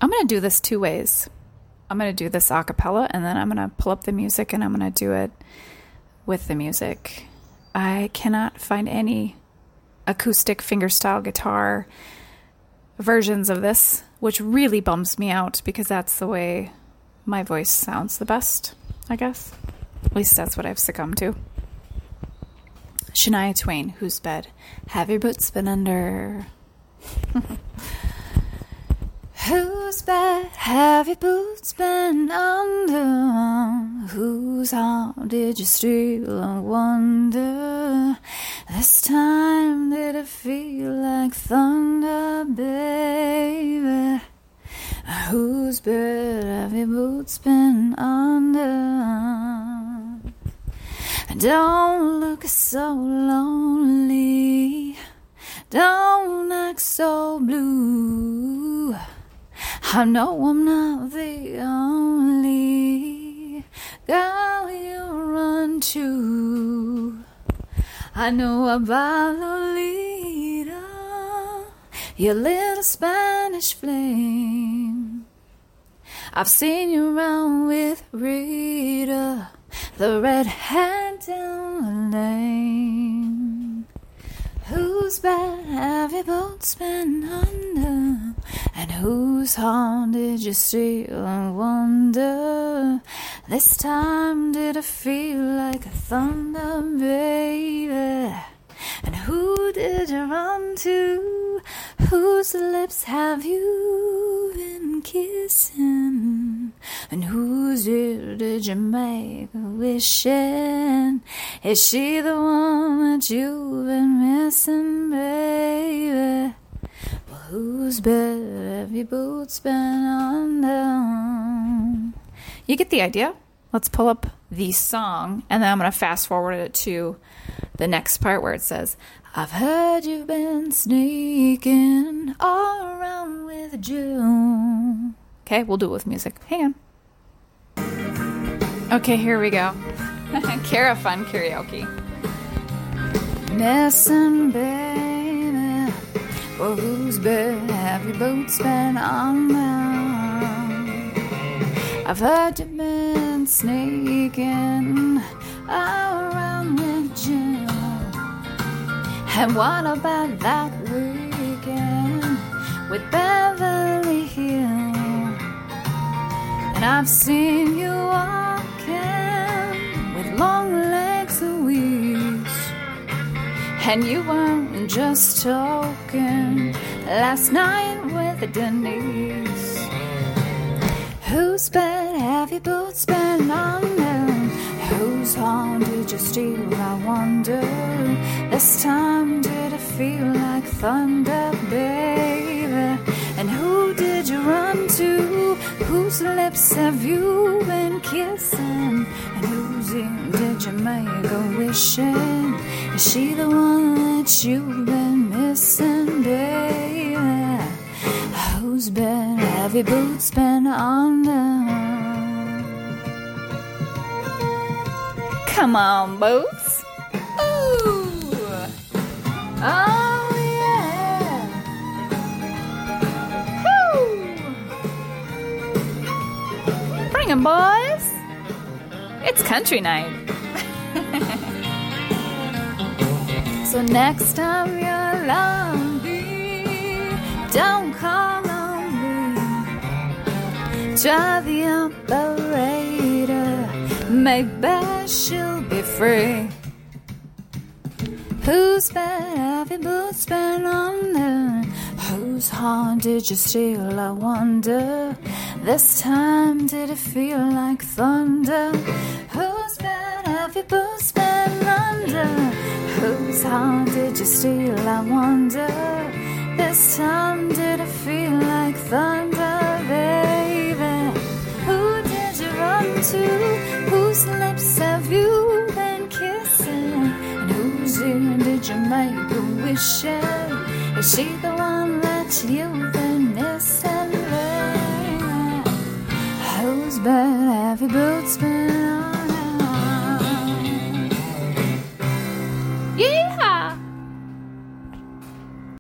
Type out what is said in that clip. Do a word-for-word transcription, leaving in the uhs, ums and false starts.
I'm going to do this two ways. I'm going to do this a cappella, and then I'm going to pull up the music, and I'm going to do it with the music. I cannot find any acoustic fingerstyle guitar versions of this, which really bums me out because that's the way my voice sounds the best, I guess. At least that's what I've succumbed to. Shania Twain, whose bed have your boots been under? Whose bed have your boots been under? Whose heart did you steal, I wonder? This time did it feel like thunder, baby? Whose bed have your boots been under? Don't look so lonely, don't act so blue. I know I'm not the only girl you run to. I know about Lolita, your little Spanish flame. I've seen you around with Rita, the red-haired down the lane. Whose bed have your boots been under? And whose heart did you steal, I wonder? This time did it feel like a thunder, baby? And who did you run to? Whose lips have you been kissing? And whose ear did you make a wish in? Is she the one that you've been missing, baby? Well, whose bed have your boots been under? You get the idea? Let's pull up the song, and then I'm going to fast forward it to the next part where it says, I've heard you've been sneaking all around with June. Okay, we'll do it with music. Hang on. Okay, here we go. Kara Fun Karaoke. Missing, baby. Well, whose bed have your boots been on now? I've heard you've been sneaking all around with June. And what about that weekend with Beverly Hills? And I've seen you walking with long legs and weeds. And you weren't just talking last night with Denise. Whose bed have your boots been under? Whose heart did you steal, I wonder? This time did it feel like thunder, baby? And who did you run to? Whose lips have you been kissing? And whose ear did you make a wish in? Is she the one that you've been missing, baby? Whose bed have your boots been under? Come on, boots. Ooh. Oh, yeah. Woo. Bring 'em, boys. It's country night. So next time you're lonely, don't call on me. Try the operator, maybe she'll be free. Whose bed have your boots been under? Whose heart did you steal, I wonder? This time did it feel like thunder? Whose bed have your boots been under? Whose heart did you steal, I wonder? This time did it feel like thunder, baby? Who did you run to? Whose lips have you been kissing? And whose ear did you make a wish in? Is she the one that you've been missing, baby? Whose bed have your boots been